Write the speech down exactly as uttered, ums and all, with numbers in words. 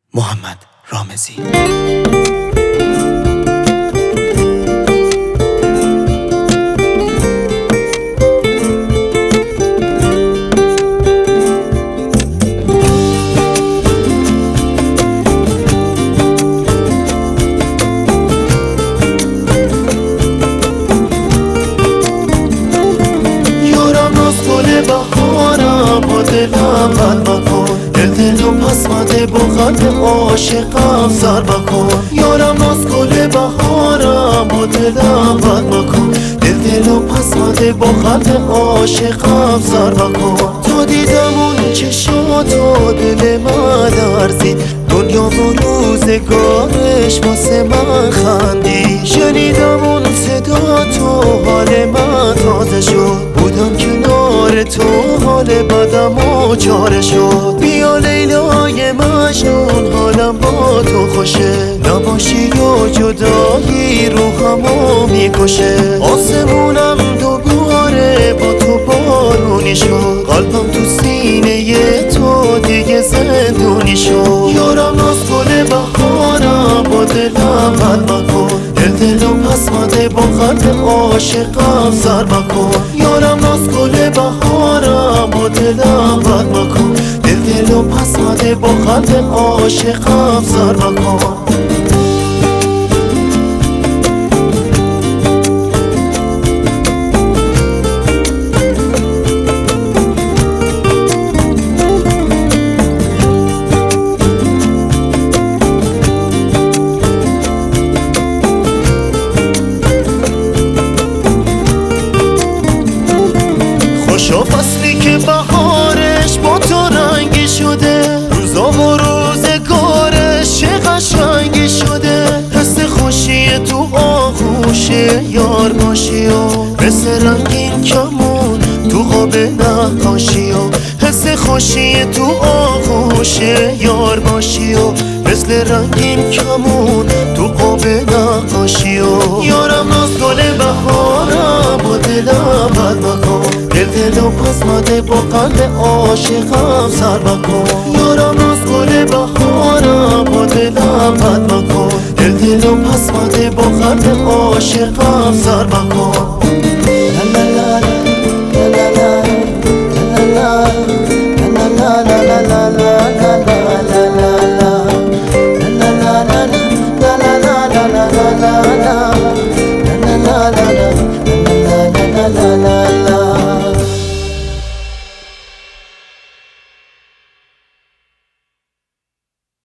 محمد رامزی. دلم بد مکن، دل دلو پس مده با قلب عاشقم سر بکن. یارم ناز گل بهارم با دلم بد مکن، دل دلو پس مده با قلب عاشقم سر بکن. تو دیدم اون چشاتو دل من لرزید، دنیا و روزگارش واسه من خندید. شنیدم اون صدا تو حال من تازه شد، بودم کنار تو حال بدم و چاره شد. بیا لیلای مجنون حالم با تو خوشه، نباشی و جدایی روحمو میکشه. آسمونم دوباره با تو بارونی شد، قلبم تو سینه تو دیگه زندونی شد. یارم ناز گل بهارم با دلم بد مکن، دل دلو پس مده با قلب عاشقم سر بکن. یارم ناز گل بهارم با دلم بد مکن، دل دلو پس مده با قلب عاشقم سر بکن. خوشا فصلی که بهارش با تو رنگی شده، روزا و روزگارش چه قشنگی شده. حس خوشی تو آغوش یار باشی و مثل رنگین کمون تو خواب نقاشی و حس خوشی تو آغوش یار باشی و مثل رنگین کمون تو خواب نقاشی و یارم ناز گل بهارم با دلم بد مکن، دل دلو پس مده با قلب عاشقم سر بکن. یارم ناز گل بهارم با دلم بد مکن، دل دلو پس مده با قلب عاشقم سر بکن.